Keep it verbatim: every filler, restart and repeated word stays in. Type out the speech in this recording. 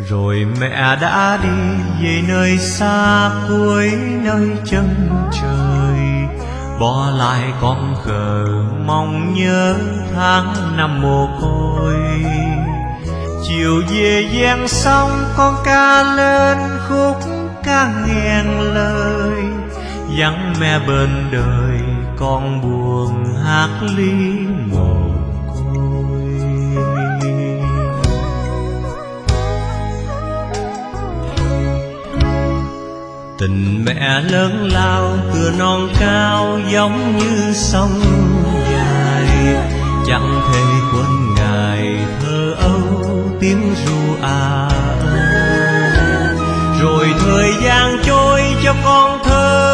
Rồi mẹ đã đi về nơi xa cuối nơi chân trời, bỏ lại con khờ mong nhớ tháng năm mồ côi. Chiều về gian sông con ca lên khúc ca nghẹn lời, vắng mẹ bên đời con buồn hát ly mồ côi. Tình mẹ lớn lao cửa non cao giống như sông dài, chẳng thể quên ngày thơ ấu tiếng ru à ơi. Rồi thời gian trôi cho con thơ